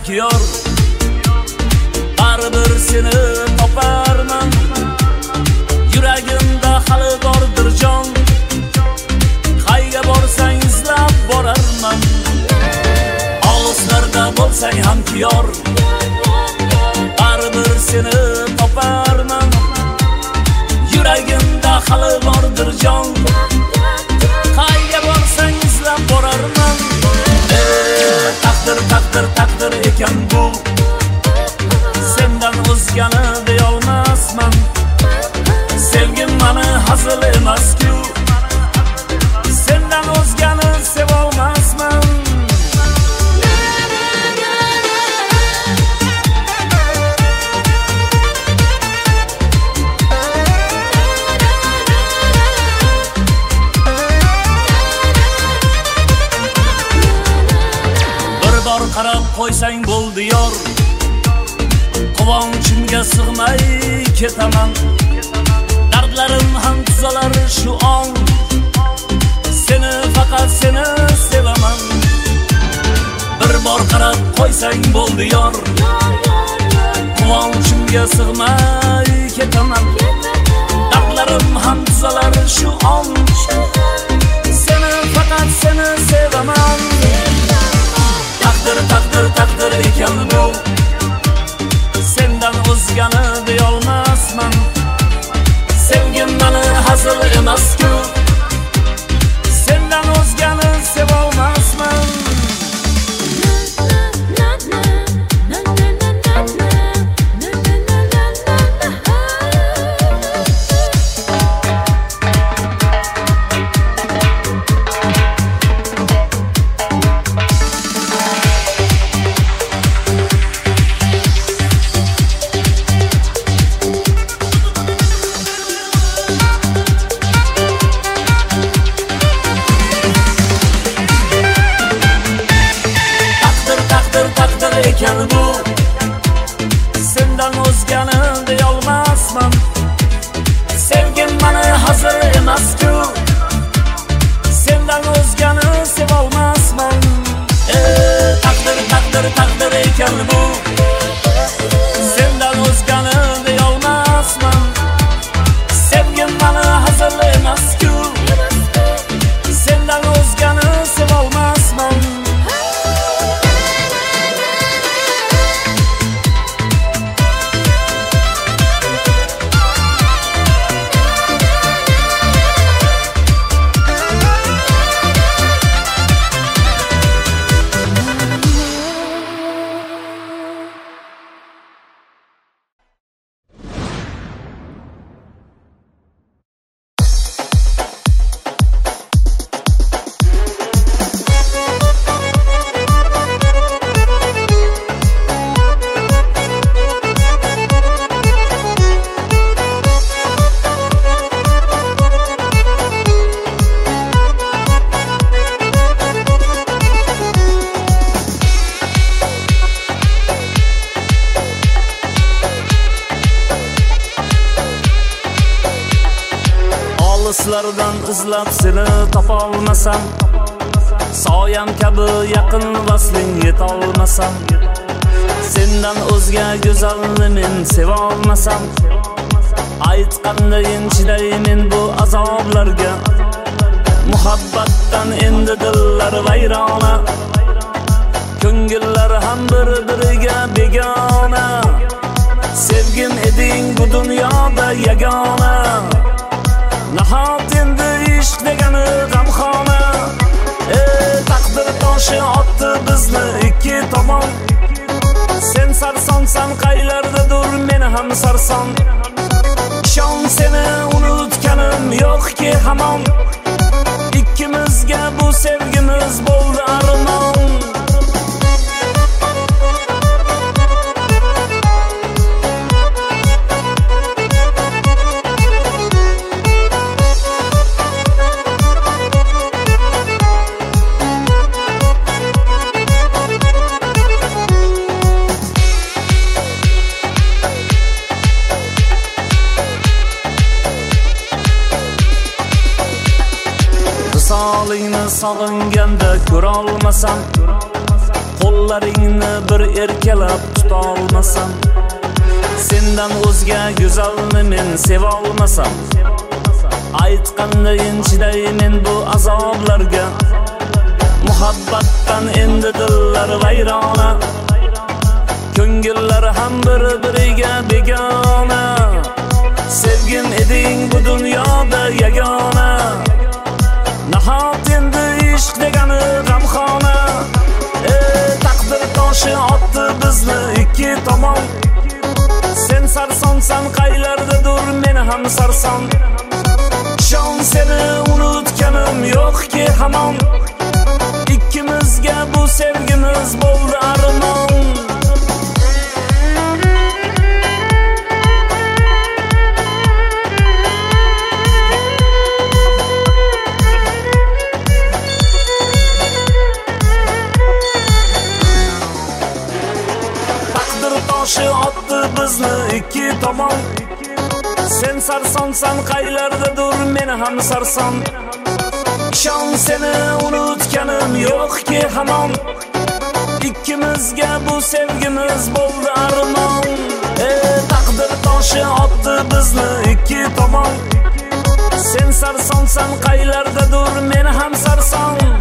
hamkiyor. Baribir seni toparman. Yuragimda hali bordir jon. Qayga borsang izlab borarman. Olislarda bo'lsang hamkiyor. Baribir seni toparman. Yuragimda hali bordir jon. Qayga borsang izlab borarman. Taqdir ekan bu. Sendan o'zgani deyolmasman. Sevgim mani hazil emas-ku. Sendan o'zgani sevolmasman. Qarab qo'ysang bo'ldi yor. Quvonchimga sig'may ketaman. Dardlarim ham tuzalar shu on. Seni faqat seni sevaman. Bir bor qarab qo'ysang bo'ldi yor. Quvonchimga sig'may ketaman. Dardlarim ham tuzalar shu on. Seni faqat seni sevaman. Taqdir ekan bu. Sendan o'zgani deyolmasman. Sevgim mani hazil emas-ku. Sendan o'zgani sevolmasman. Ekan bu. Sendan o'zgani deyolmasman. Sevgim mani hazil emas-ku. Sendan o'zgani sevolmasman. Taqdir ekan bu. Sendan o'zgani deyolmasman. Sevgim mani hazil emas-ku. Sendan o'zgani sevolmasman. Olislardan izlab seni topolmasam. Soyam kabi yaqin vasling yetolmasam. Sendan o'zga go'zalni men sevolmasam. Aytqandayin chiday men bu azoblarga. Muhabbatdan endi dillar vayrona. Ko'ngillar ham bir-biriga begona. Sevgim eding bu dunyoda yagona. Nahot endi ishq degani g'amxona. Taqdir toshi otdi bizni ikki tomon. Sen sarsonsan qaylardadir men ham sarson. Ishon seni unutganim yo'qki hamon. Ikkimizga bu sevgimiz bo'ldi armon. Visolingni sog'inganda ko'rolmasam. Qo'llaringni bir erkalab tuta olmasam, sendan o'zga go'zalni men seva olmasam, aytqandayin chidaymen bu azoblarga. Muhabbatdan endi dillar vayrona, ko'ngillar ham bir-biriga begona. Sevgim eding bu dunyoda yagona, nahot endi ishq degani g'amxona. Taqdir toshi otdi bizni ikki tomon, sen sarsonsan qaylardadir men ham sarson. Ishon, seni unutganim yo'qki hamon, ikkimizga bu sevgimiz bo'ldi armon. Taqdir toshi otdi bizni ikki tomon, sen sarsonsan qaylardadir men ham sarson. Ishon, seni unutganim yo'qki hamon, ikkimizga bu sevgimiz bo'ldi armon. Taqdir toshi otdi bizni ikki tomon, sen sarsonsan qaylardadir men ham sarson.